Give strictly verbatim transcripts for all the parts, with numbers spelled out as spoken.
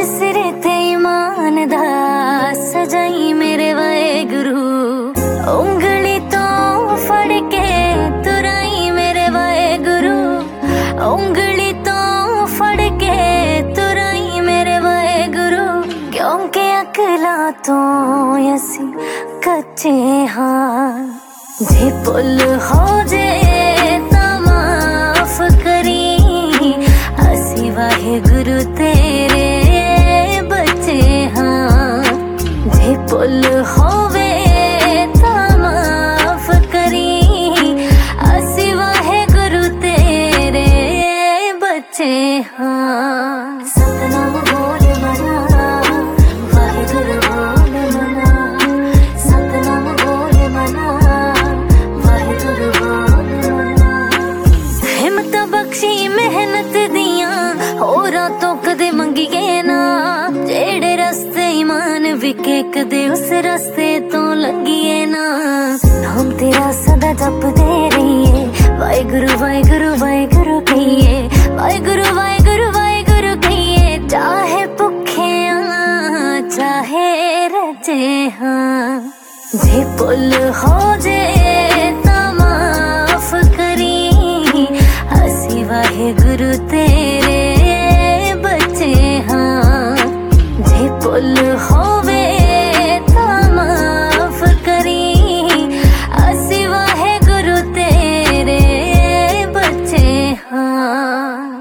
सिर ते ईमान दा सजाई मेरे वाहेगुरु, उंगली तो फड़ के तुराई मेरे वाहेगुरु, उंगली तो फड़ के तुराई मेरे वाहेगुरु। क्योंकि अकला तो असी कच्चे हाँ, जे पुल हो जे ता माफ करी, असी वाहेगुरु तेरे बच्चे हाँ। जे पुल होवे ता माफ करी, असी वाहेगुरु तेरे बच्चे हाँ। सतनाम बोल मना वाहेगुरु बोल मना, सतनाम बोल मना वाहेगुरु बोल मना। हिम्मत बख्शी मेहनत दियां होरां तो कदे मंगिए ना, जेड़े रस्ते ईमान विके कदे उस रस्ते तो लंघिए ना। नाम तेरा सदा जपदे रहिए, वाहेगुरु वाहेगुरु वाहेगुरु कहिए, वाहेगुरु वाहेगुरु वाहेगुरु कहिए। चाहे भुखे हाँ चाहे रजे हाँ, जे पुल हो जे ता माफ करी, असी वाहेगुरु तेरे बच्चे हाँ। जे पुल होवे ता माफ करी, असी वाहेगुरु तेरे बच्चे हाँ।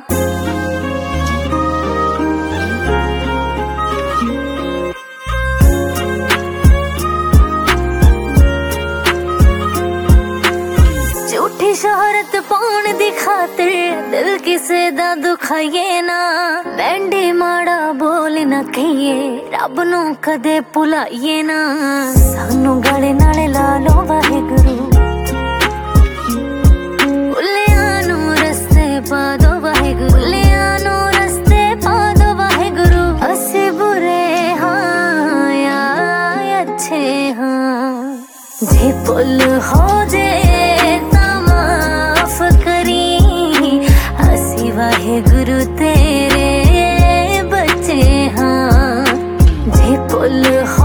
झूठी शोहरत पाउण दी खातिर दिल किसे दा दुखाइए ना, बैंडी माड़ा बोल न कहिए, रब नू कदे भुलाइए ना। सानू गले नाले ला लो वाहेगुरु, भुलियां नू रस्ते पा दो वाहेगुरु, भुलियां नू रस्ते पा दो वाहेगुरु। असी बुरे हाँ या अच्छे हाँ, जे पुल हो जे ता माफ करी, असी वाहेगुरु तेरे बच्चे हाँ। जे पुल